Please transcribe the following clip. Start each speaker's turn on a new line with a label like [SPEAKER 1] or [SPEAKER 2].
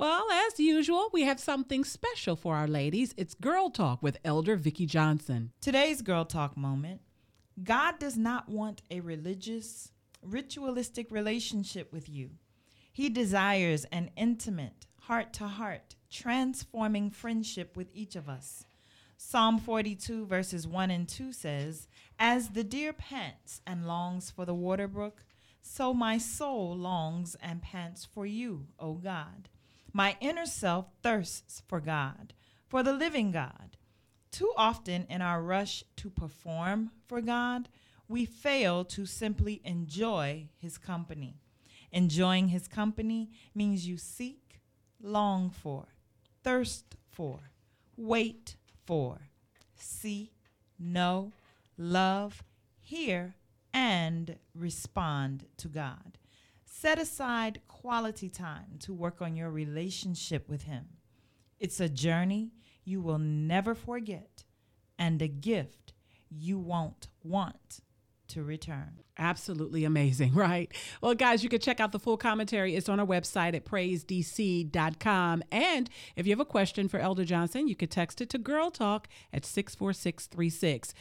[SPEAKER 1] Well, as usual, we have something special for our ladies. It's Girl Talk with Elder Vicki Johnson.
[SPEAKER 2] Today's Girl Talk moment. God does not want a religious, ritualistic relationship with you. He desires an intimate, heart-to-heart, transforming friendship with each of us. Psalm 42 verses 1 and 2 says, "As the deer pants and longs for the water brook, so my soul longs and pants for you, O God. My inner self thirsts for God, for the living God." Too often in our rush to perform for God, we fail to simply enjoy his company. Enjoying his company means you seek, long for, thirst for, wait for, see, know, love, hear, and respond to God. Set aside quality time to work on your relationship with him. It's a journey you will never forget and a gift you won't want to return.
[SPEAKER 1] Absolutely amazing, right? Well, guys, you can check out the full commentary. It's on our website at praisedc.com. And if you have a question for Elder Johnson, you can text it to Girl Talk at 64636.